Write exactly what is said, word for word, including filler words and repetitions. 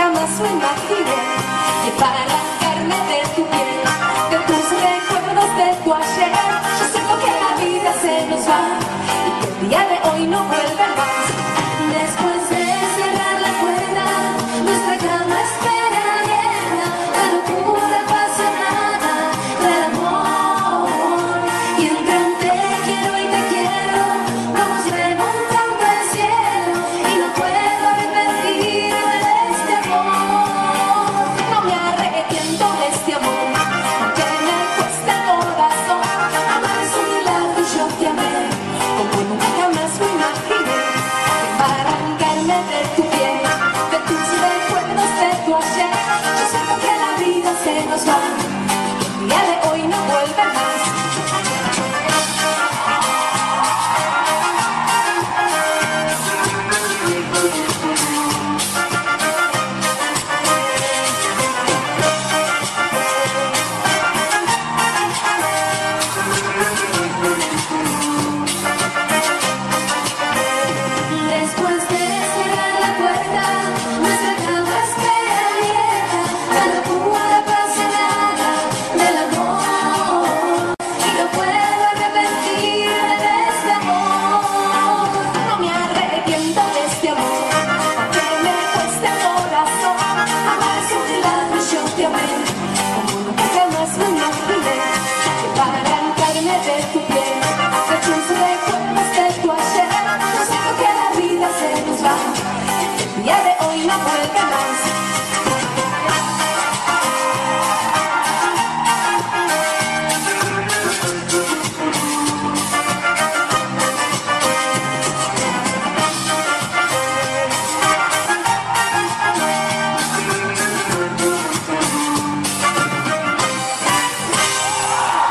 jamás lo imaginé. Llevar la carne de tu piel, de tus recuerdos, de tu ayer. Yo siento que la vida se nos va y que el día de hoy no vuelve.